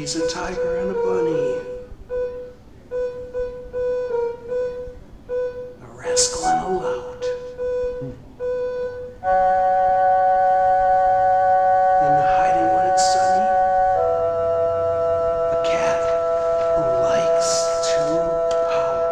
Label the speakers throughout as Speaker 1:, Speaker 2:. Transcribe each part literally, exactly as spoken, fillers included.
Speaker 1: She's a tiger and a bunny, a rascal and a lout. In hiding when it's sunny, a cat who likes to pout.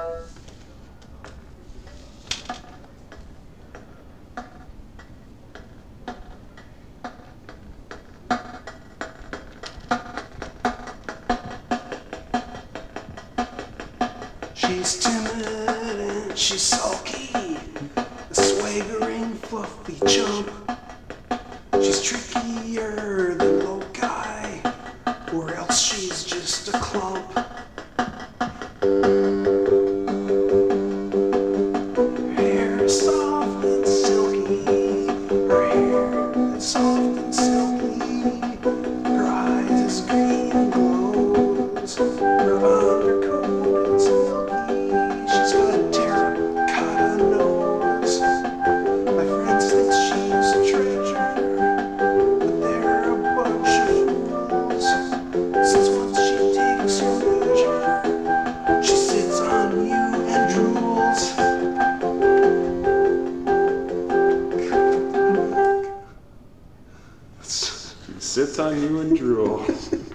Speaker 1: She's timid and she's sulky, a swaggering fluffy chump. She's trickier than loci, or else she's just a clump. Her hair is soft and silky, her hair is soft and silky. Her eyes is green and glows, her undercoat is milky. She's got a terracotta nose. My friends think she's a treasure, but they're a bunch of fools. Since once she takes your measure, she sits on you and drools.
Speaker 2: Sits on you and drool.